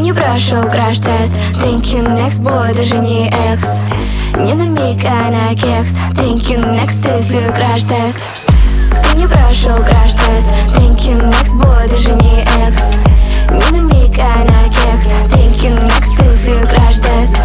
не прошел краш-тест. Thank you, next boy, даже не экс. Не на миг, а на кекс. Thank you, next, ты слил краш-тест. Ты не прошел краш-тест. Thank you, next boy, даже не экс. Не на миг, а на кекс. Thank you, next, ты слил краш-тест.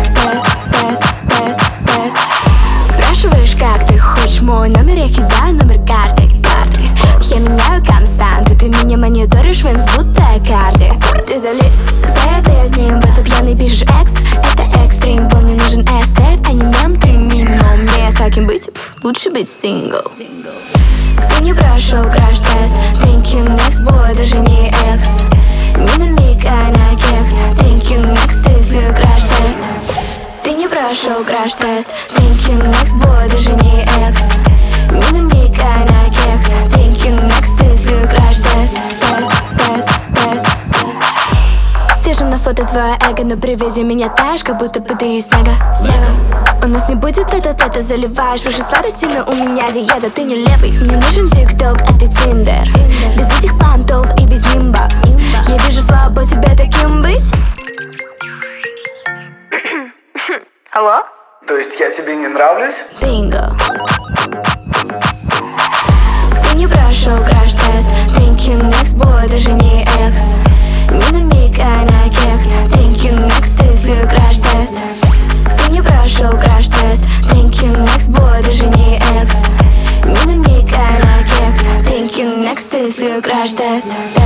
Тест. Спрашиваешь, как ты хочешь мой номер, я кидаю номер карты. Я меняю константы, ты меня мониторишь в инст, будто карте. Ты залипая с ним, будто пьяный пишешь экс. Это экстрим, помню, нужен эстет, а не мем, ты мимо. Мне с таким быть, лучше быть сингл. Ты не прошел краш-тест. Thank you, next boy, даже не экс. Не на миг, а на кекс. Thank you, next, ты слил краш-тест. Ты не прошел краш-тест. Thank you, next boy, даже не экс. Не на миг, а на кекс. Thank you, next, ты слил краш-тест. Тест. Вижу на фото твое эго, но при виде меня таешь, как будто бы ты из снега. У нас не будет это заливаешь выше сладости, но у меня диета, ты не левый. Мне нужен тикток, а ты тиндер. Без этих понтов и без нимба. Я вижу слабо тебе таким быть. Алло? То есть я тебе не нравлюсь? Бинго. Ты не прошел краш-тест. Thank you, next boy, даже не экс. Не на миг, а на кекс. Thank you, next, ты слил краш-тест. Ты не прошел краш-тест. Thank you, next boy, даже не экс. Не на миг, а на кекс. Thank you, next, ты слил краш-тест.